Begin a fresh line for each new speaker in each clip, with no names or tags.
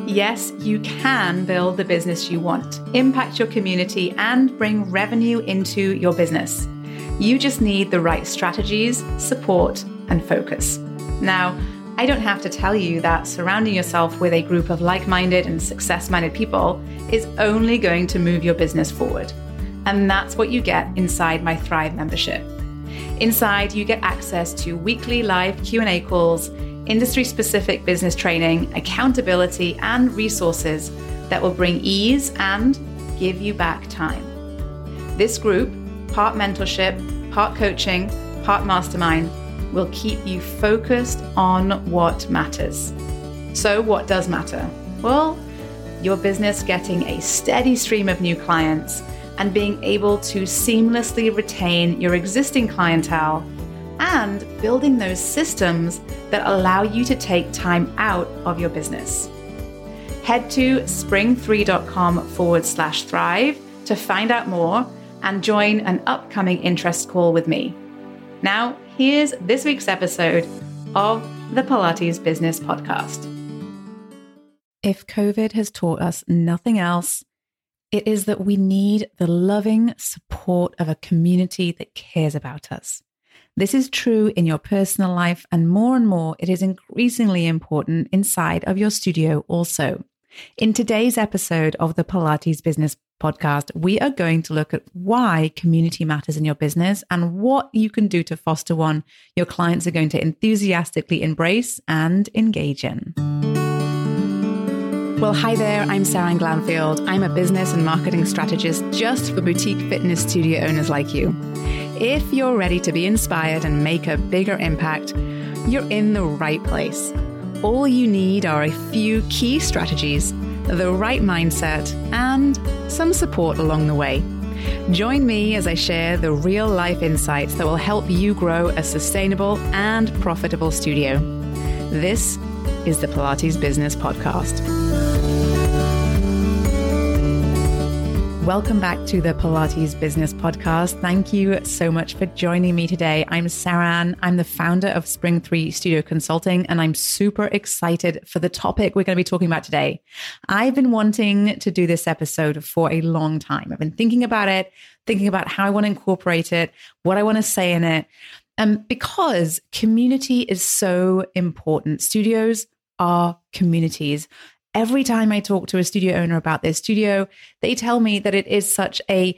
Yes, you can build the business you want, impact your community, and bring revenue into your business. You just need the right strategies, support, and focus. Now, I don't have to tell you that surrounding yourself with a group of like-minded and success-minded people is only going to move your business forward. And that's what you get inside my Thrive membership. Inside, you get access to weekly live Q&A calls, industry-specific business training, accountability, and resources that will bring ease and give you back time. This group, part mentorship, part coaching, part mastermind, will keep you focused on what matters. So what does matter? Well, your business getting a steady stream of new clients and being able to seamlessly retain your existing clientele and building those systems that allow you to take time out of your business. Head to spring3.com/thrive to find out more and join an upcoming interest call with me. Now, here's this week's episode of the Pilates Business Podcast. If COVID has taught us nothing else, it is that we need the loving support of a community that cares about us. This is true in your personal life, and more, it is increasingly important inside of your studio also. In today's episode of the Pilates Business Podcast, we are going to look at why community matters in your business and what you can do to foster one your clients are going to enthusiastically embrace and engage in. Well, hi there, I'm Sarah Glanfield. I'm a business and marketing strategist just for boutique fitness studio owners like you. If you're ready to be inspired and make a bigger impact, you're in the right place. All you need are a few key strategies, the right mindset, and some support along the way. Join me as I share the real-life insights that will help you grow a sustainable and profitable studio. This is the Pilates Business Podcast. Welcome back to the Pilates Business Podcast. Thank you so much for joining me today. I'm Saran. I'm the founder of Spring 3 Studio Consulting, and I'm super excited for the topic we're going to be talking about today. I've been wanting to do this episode for a long time. I've been thinking about it, thinking about how I want to incorporate it, what I want to say in it, because community is so important. Studios are communities. Every time I talk to a studio owner about their studio, they tell me that it is such an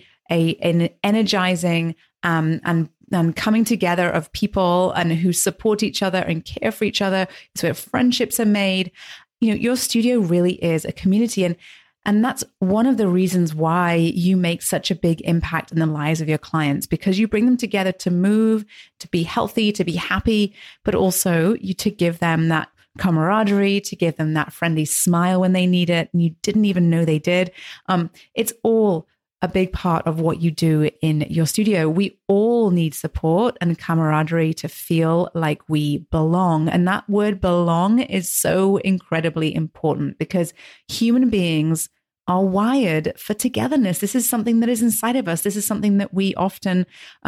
energizing and coming together of people and who support each other and care for each other. It's where friendships are made. You know, your studio really is a community, and that's one of the reasons why you make such a big impact in the lives of your clients, because you bring them together to move, to be healthy, to be happy, but also to give them that camaraderie, to give them that friendly smile when they need it and you didn't even know they did. It's all a big part of what you do in your studio. We all need support and camaraderie to feel like we belong. And that word belong is so incredibly important because human beings are wired for togetherness. This is something that is inside of us. This is something that we often,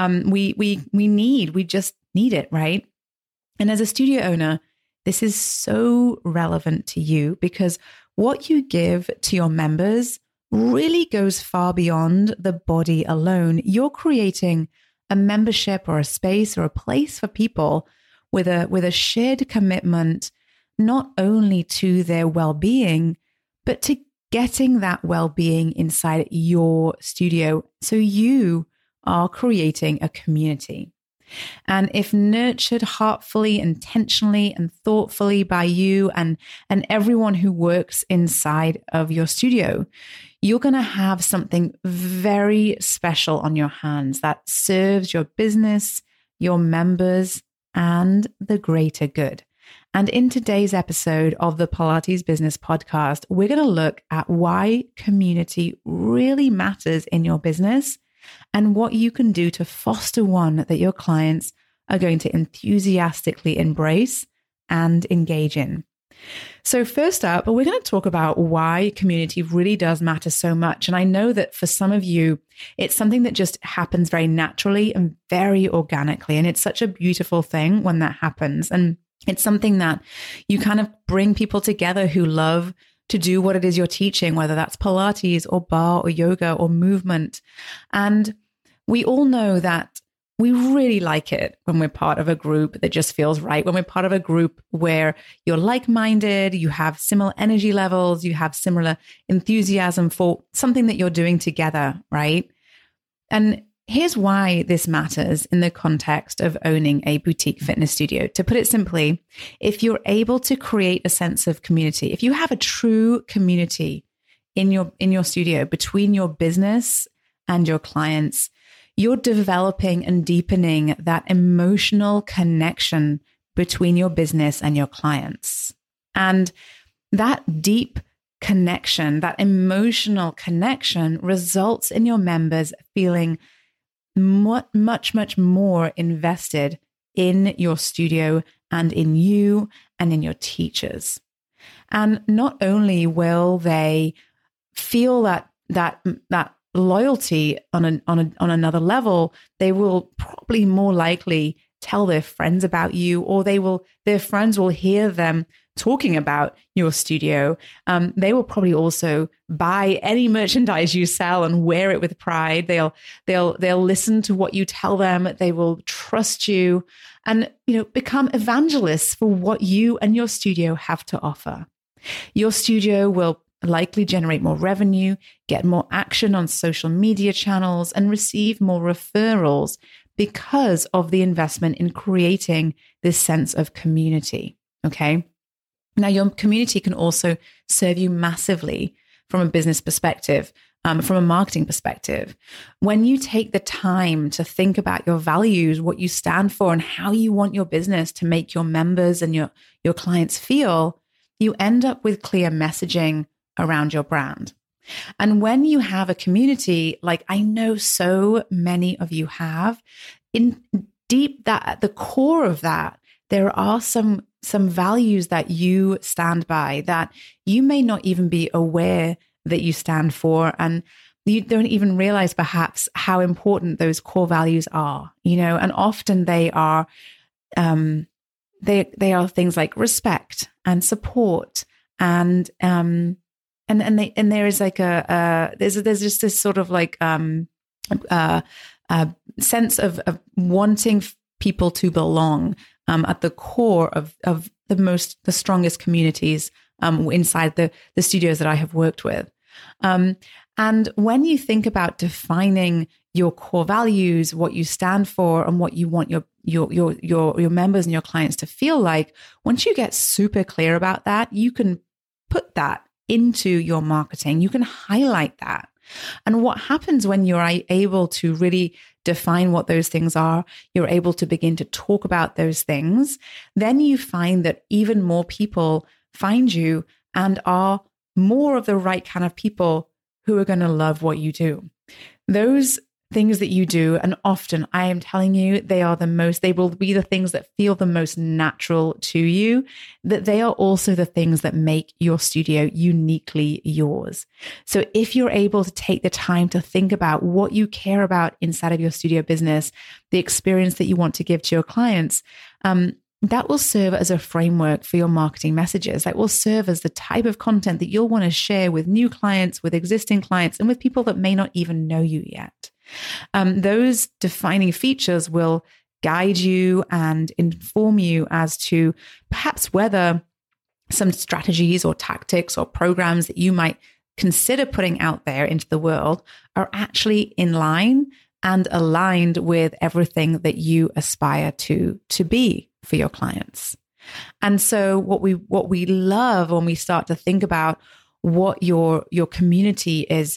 we need. We just need it, right? And as a studio owner, this is so relevant to you because what you give to your members really goes far beyond the body alone. You're creating a membership or a space or a place for people with a shared commitment, not only to their well-being, but to getting that well-being inside your studio. So you are creating a community. And if nurtured heartfully, intentionally, and thoughtfully by you and everyone who works inside of your studio, you're going to have something very special on your hands that serves your business, your members, and the greater good. And in today's episode of the Pilates Business Podcast, we're going to look at why community really matters in your business and what you can do to foster one that your clients are going to enthusiastically embrace and engage in. So first up, we're going to talk about why community really does matter so much. And I know that for some of you, it's something that just happens very naturally and very organically. And it's such a beautiful thing when that happens. And it's something that you kind of bring people together who love to do what it is you're teaching, whether that's Pilates or bar or yoga or movement. And we all know that we really like it when we're part of a group that just feels right, when we're part of a group where you're like-minded, you have similar energy levels, you have similar enthusiasm for something that you're doing together, right? And here's why this matters in the context of owning a boutique fitness studio. To put it simply, if you're able to create a sense of community, if you have a true community in your studio between your business and your clients, you're developing and deepening that emotional connection between your business and your clients. And that deep connection, that emotional connection results in your members feeling much more invested in your studio and in you and in your teachers. And not only will they feel that loyalty on another level, they will probably more likely tell their friends about you, or their friends will hear them talking about your studio. They will probably also buy any merchandise you sell and wear it with pride. They'll listen to what you tell them. They will trust you and, become evangelists for what you and your studio have to offer. Your studio will likely generate more revenue, get more action on social media channels, and receive more referrals because of the investment in creating this sense of community. Okay. Now, your community can also serve you massively from a business perspective, from a marketing perspective. When you take the time to think about your values, what you stand for, and how you want your business to make your members and your clients feel, you end up with clear messaging around your brand. And when you have a community, like I know so many of you have, at the core of that, there are some values that you stand by that you may not even be aware that you stand for. And you don't even realize perhaps how important those core values are, and often they are, they are things like respect and support and there is like there's just this sort of like sense of wanting people to belong at the core of the strongest communities inside the studios that I have worked with. And when you think about defining your core values, what you stand for, and what you want your members and your clients to feel like, once you get super clear about that, you can put that into your marketing. You can highlight that. And what happens when you're able to really define what those things are, you're able to begin to talk about those things, then you find that even more people find you and are more of the right kind of people who are going to love what you do. Those things that you do, and often I am telling you, they will be the things that feel the most natural to you, that they are also the things that make your studio uniquely yours. So if you're able to take the time to think about what you care about inside of your studio business, the experience that you want to give to your clients, that will serve as a framework for your marketing messages. That will serve as the type of content that you'll want to share with new clients, with existing clients, and with people that may not even know you yet. Those defining features will guide you and inform you as to perhaps whether some strategies or tactics or programs that you might consider putting out there into the world are actually in line and aligned with everything that you aspire to be for your clients. And so what we love when we start to think about what your community is,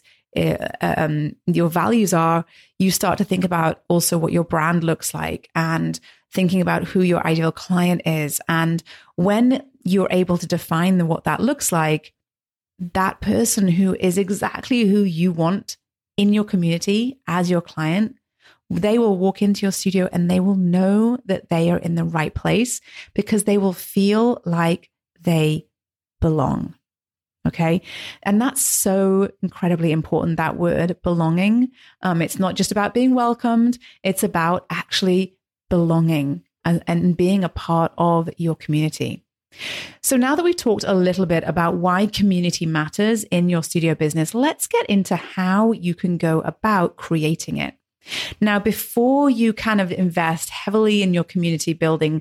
your values are, you start to think about also what your brand looks like and thinking about who your ideal client is. And when you're able to define what that looks like, that person who is exactly who you want in your community as your client, they will walk into your studio and they will know that they are in the right place because they will feel like they belong. Okay. And that's so incredibly important, that word belonging. It's not just about being welcomed. It's about actually belonging and being a part of your community. So now that we've talked a little bit about why community matters in your studio business, let's get into how you can go about creating it. Now, before you kind of invest heavily in your community building,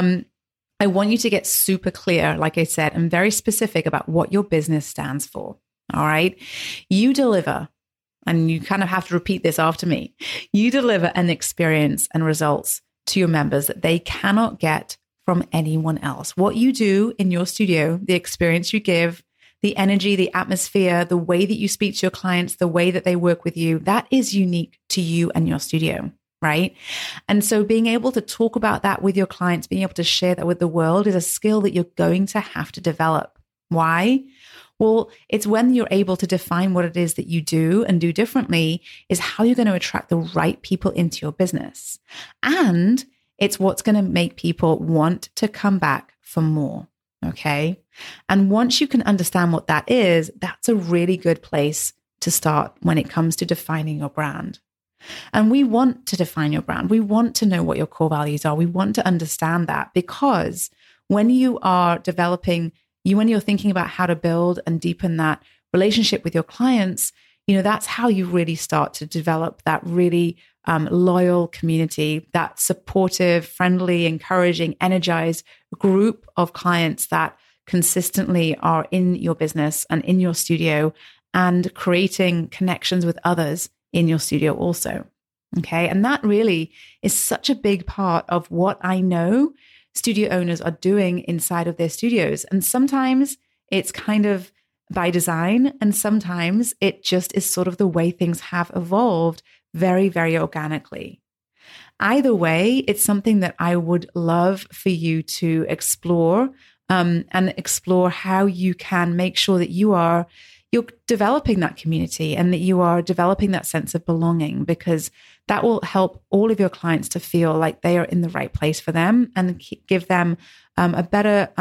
I want you to get super clear, like I said, and very specific about what your business stands for. All right. You deliver, and you kind of have to repeat this after me. You deliver an experience and results to your members that they cannot get from anyone else. What you do in your studio, the experience you give, the energy, the atmosphere, the way that you speak to your clients, the way that they work with you, that is unique to you and your studio, right? And so being able to talk about that with your clients, being able to share that with the world is a skill that you're going to have to develop. Why? Well, it's when you're able to define what it is that you do and do differently is how you're going to attract the right people into your business. And it's what's going to make people want to come back for more. Okay. And once you can understand what that is, that's a really good place to start when it comes to defining your brand. And we want to define your brand. We want to know what your core values are. We want to understand that because when you are developing, when you're thinking about how to build and deepen that relationship with your clients, that's how you really start to develop that really loyal community, that supportive, friendly, encouraging, energized group of clients that consistently are in your business and in your studio and creating connections with others in your studio also. Okay. And that really is such a big part of what I know studio owners are doing inside of their studios. And sometimes it's kind of by design, and sometimes it just is sort of the way things have evolved very, very organically. Either way, it's something that I would love for you to explore and explore how you can make sure that you're developing that community and that you are developing that sense of belonging, because that will help all of your clients to feel like they are in the right place for them and give them a better,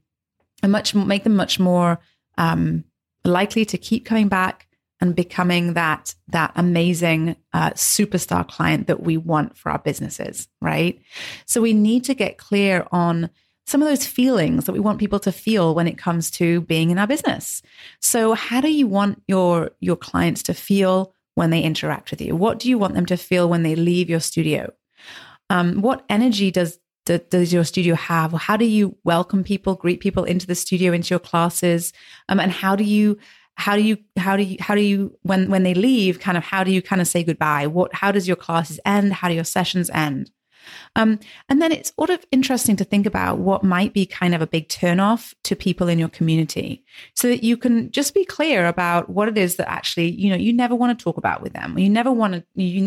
make them much more likely to keep coming back and becoming that amazing superstar client that we want for our businesses, right? So we need to get clear on some of those feelings that we want people to feel when it comes to being in our business. So how do you want your clients to feel when they interact with you? What do you want them to feel when they leave your studio? What energy does your studio have? How do you welcome people, greet people into the studio, into your classes? And how do you when they leave, how do you say goodbye? How does your classes end? How do your sessions end? And then it's sort of interesting to think about what might be kind of a big turnoff to people in your community, so that you can just be clear about what it is that actually, you never want to talk about with them. You never want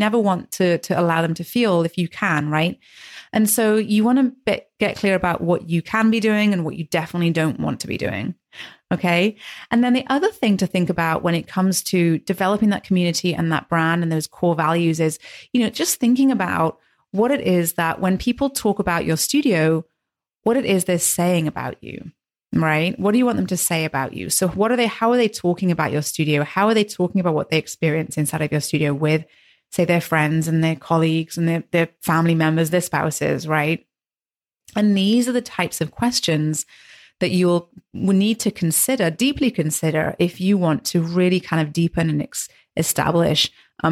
to allow them to feel, if you can, right? And so you want to get clear about what you can be doing and what you definitely don't want to be doing. Okay. And then the other thing to think about when it comes to developing that community and that brand and those core values is, just thinking about what it is that when people talk about your studio, what it is they're saying about you, right? What do you want them to say about you? So how are they talking about your studio? How are they talking about what they experience inside of your studio with, say, their friends and their colleagues and their family members, their spouses, right? And these are the types of questions that you'll need to deeply consider, if you want to really kind of deepen and establish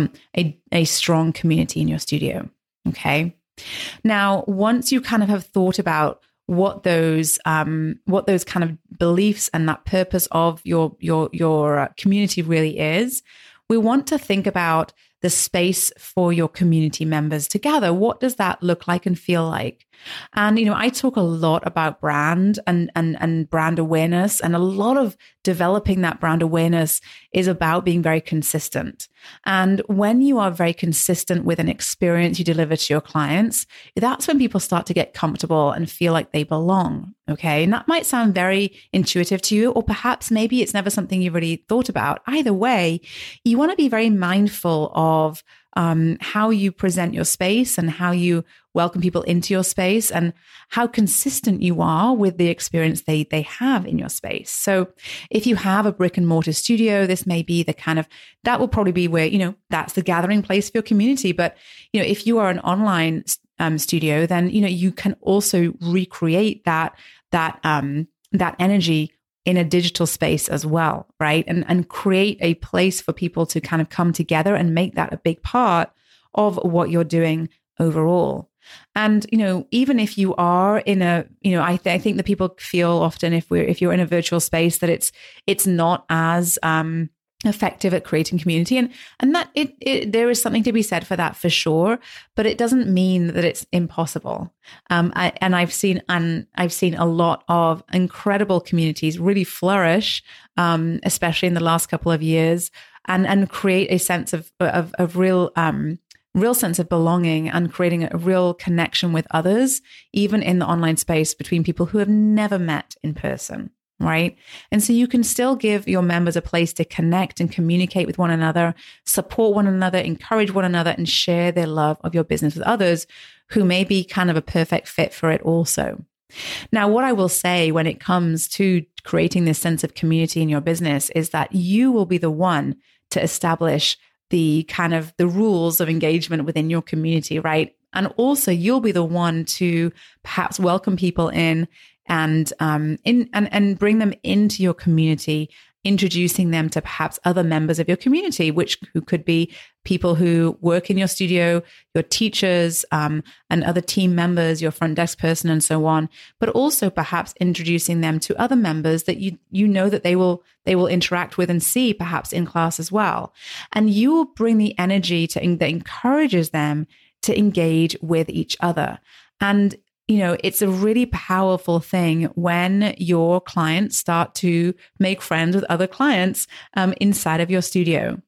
a strong community in your studio. Okay. Now, once you kind of have thought about what those kind of beliefs and that purpose of your community really is, we want to think about the space for your community members to gather. What does that look like and feel like? And, I talk a lot about brand and brand awareness, and a lot of developing that brand awareness is about being very consistent. And when you are very consistent with an experience you deliver to your clients, that's when people start to get comfortable and feel like they belong. Okay. And that might sound very intuitive to you, or perhaps maybe it's never something you've really thought about. Either way, you want to be very mindful of how you present your space and how you welcome people into your space and how consistent you are with the experience they have in your space. So if you have a brick and mortar studio, this may be that will probably be where, that's the gathering place for your community. But, if you are an online studio, then, you can also recreate that that energy in a digital space as well, right? And create a place for people to kind of come together and make that a big part of what you're doing overall. And, even if you are in a, I think that people feel often if you're in a virtual space that it's not as effective at creating community, and that there is something to be said for that for sure, but it doesn't mean that it's impossible. I've seen a lot of incredible communities really flourish, especially in the last couple of years, and create a sense of real sense of belonging and creating a real connection with others, even in the online space between people who have never met in person. Right. And so you can still give your members a place to connect and communicate with one another, support one another, encourage one another, and share their love of your business with others who may be kind of a perfect fit for it also. Now, what I will say when it comes to creating this sense of community in your business is that you will be the one to establish the kind of the rules of engagement within your community, right? And also you'll be the one to perhaps welcome people in and bring them into your community, introducing them to perhaps other members of your community, who could be people who work in your studio, your teachers, and other team members, your front desk person, and so on. But also perhaps introducing them to other members that you know that they will interact with and see perhaps in class as well. And you will bring the energy that encourages them to engage with each other. And it's a really powerful thing when your clients start to make friends with other clients inside of your studio.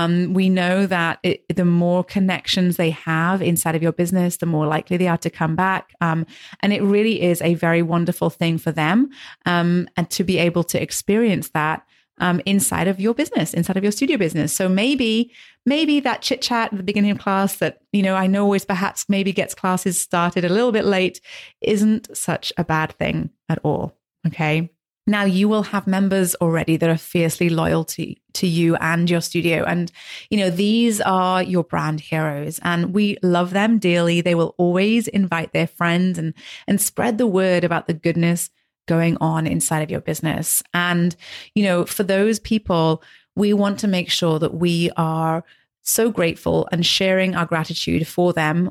We know that the more connections they have inside of your business, the more likely they are to come back. And it really is a very wonderful thing for them and to be able to experience that inside of your business, inside of your studio business. So maybe that chit chat at the beginning of class that, I know always perhaps maybe gets classes started a little bit late isn't such a bad thing at all. Okay. Now you will have members already that are fiercely loyal to you and your studio. And, these are your brand heroes and we love them dearly. They will always invite their friends and spread the word about the goodness going on inside of your business. And, for those people, we want to make sure that we are so grateful and sharing our gratitude for them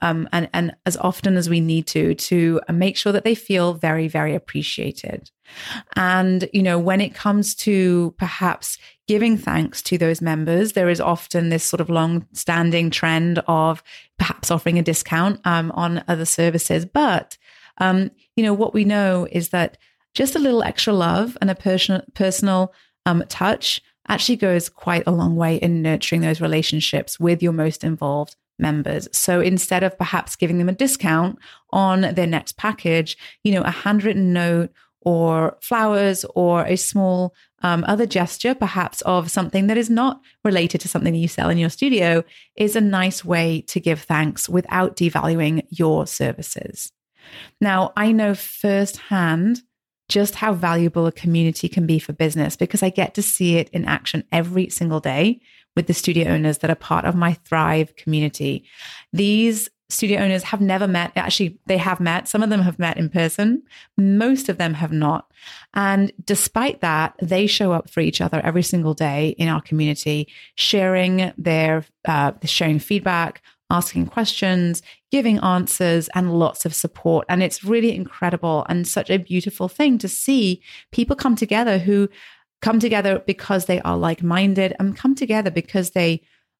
and as often as we need to make sure that they feel very, very appreciated. And, when it comes to perhaps giving thanks to those members, there is often this sort of long-standing trend of perhaps offering a discount on other services. But what we know is that just a little extra love and a personal touch actually goes quite a long way in nurturing those relationships with your most involved members. So instead of perhaps giving them a discount on their next package, a handwritten note or flowers or a small other gesture, perhaps of something that is not related to something that you sell in your studio, is a nice way to give thanks without devaluing your services. Now, I know firsthand just how valuable a community can be for business because I get to see it in action every single day with the studio owners that are part of my Thrive community. These studio owners have never met. Actually, they have met. Some of them have met in person. Most of them have not. And despite that, they show up for each other every single day in our community, sharing feedback, asking questions, giving answers, and lots of support. And it's really incredible and such a beautiful thing to see people come together who come together because they are like-minded and come together because they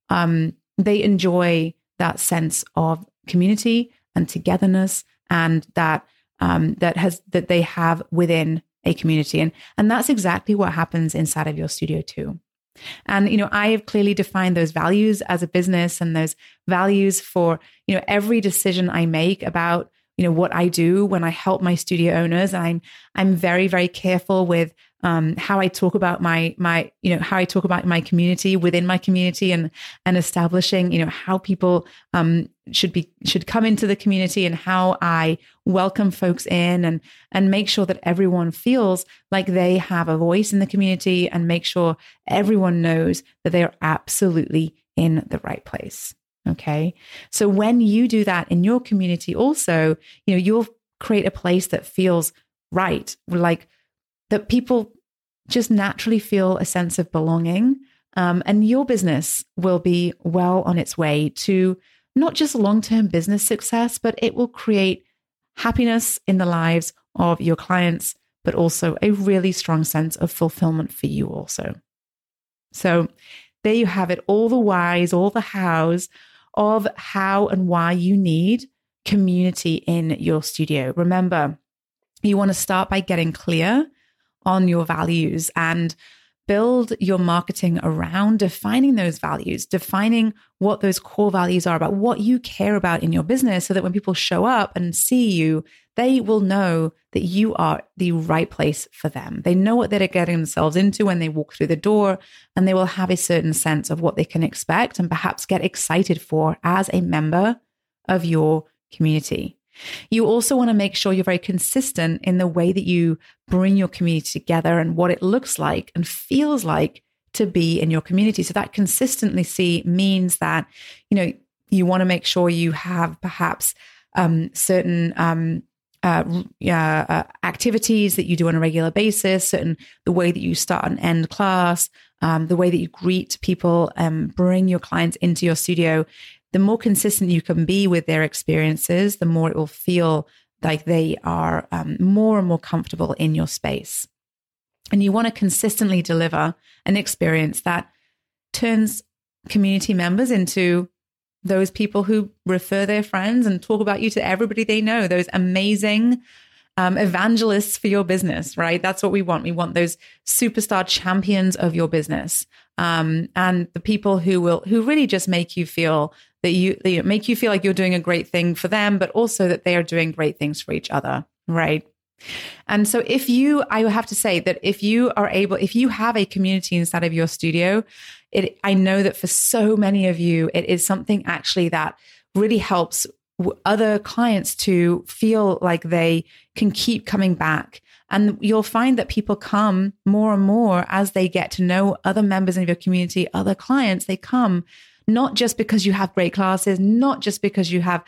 enjoy that sense of community and togetherness and that they have within a community. And that's exactly what happens inside of your studio too. And, I have clearly defined those values as a business and those values for, every decision I make about, what I do when I help my studio owners. And I'm very, very careful with how I talk about my community within my community and establishing, how people should come into the community and how I welcome folks in and make sure that everyone feels like they have a voice in the community and make sure everyone knows that they are absolutely in the right place. Okay. So when you do that in your community also, you'll create a place that feels right. Like that people just naturally feel a sense of belonging. And your business will be well on its way to not just long-term business success, but it will create happiness in the lives of your clients, but also a really strong sense of fulfillment for you also. So there you have it, all the whys, all the hows of how and why you need community in your studio. Remember, you want to start by getting clear on your values and build your marketing around defining those values, defining what those core values are about what you care about in your business, so that when people show up and see you, they will know that you are the right place for them. They know what they're getting themselves into when they walk through the door, and they will have a certain sense of what they can expect and perhaps get excited for as a member of your community. You also want to make sure you're very consistent in the way that you bring your community together and what it looks like and feels like to be in your community. So that consistency means that, you want to make sure you have perhaps certain activities that you do on a regular basis, certain the way that you start and end class, the way that you greet people, bring your clients into your studio. The more consistent you can be with their experiences, the more it will feel like they are more and more comfortable in your space. And you want to consistently deliver an experience that turns community members into those people who refer their friends and talk about you to everybody they know, those amazing evangelists for your business, right? That's what we want. We want those superstar champions of your business, and the people who really just make you feel that make you feel like you're doing a great thing for them, but also that they are doing great things for each other, right? And so I have to say that if you have a community inside of your studio, I know that for so many of you, it is something actually that really helps other clients to feel like they can keep coming back. And you'll find that people come more and more as they get to know other members of your community, other clients. They come not just because you have great classes, not just because you have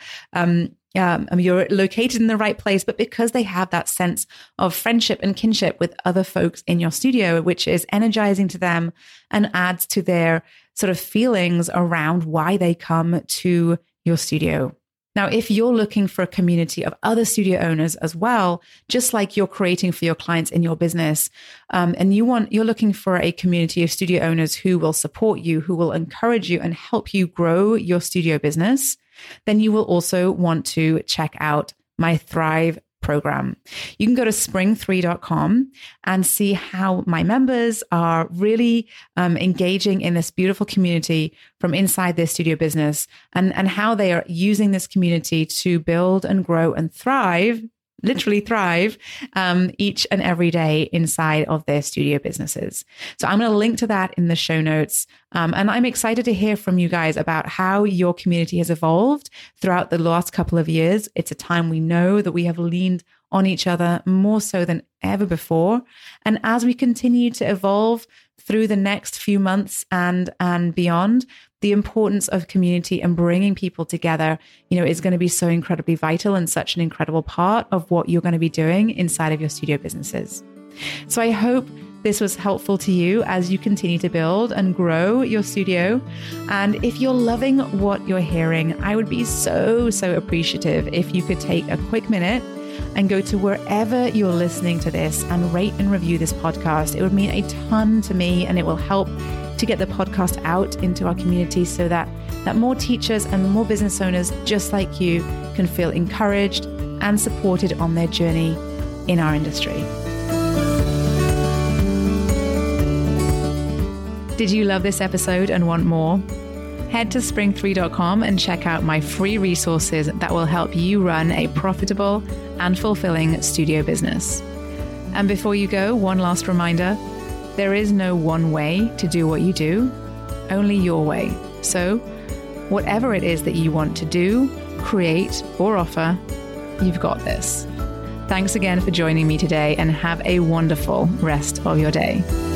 you're located in the right place, but because they have that sense of friendship and kinship with other folks in your studio, which is energizing to them and adds to their sort of feelings around why they come to your studio. Now, if you're looking for a community of other studio owners as well, just like you're creating for your clients in your business, and you're looking for a community of studio owners who will support you, who will encourage you and help you grow your studio business, then you will also want to check out my Thrive program. You can go to spring3.com and see how my members are really engaging in this beautiful community from inside their studio business, and how they are using this community to build and grow and thrive, literally thrive, each and every day inside of their studio businesses. So I'm going to link to that in the show notes. And I'm excited to hear from you guys about how your community has evolved throughout the last couple of years. It's a time we know that we have leaned on each other more so than ever before. And as we continue to evolve through the next few months and beyond, the importance of community and bringing people together, is going to be so incredibly vital and such an incredible part of what you're going to be doing inside of your studio businesses. So I hope this was helpful to you as you continue to build and grow your studio. And if you're loving what you're hearing, I would be so appreciative if you could take a quick minute and go to wherever you're listening to this and rate and review this podcast. It would mean a ton to me, and it will help to get the podcast out into our community so that more teachers and more business owners just like you can feel encouraged and supported on their journey in our industry. Did you love this episode and want more? Head to spring3.com and check out my free resources that will help you run a profitable and fulfilling studio business. And before you go, one last reminder, there is no one way to do what you do, only your way. So whatever it is that you want to do, create, or offer, you've got this. Thanks again for joining me today, and have a wonderful rest of your day.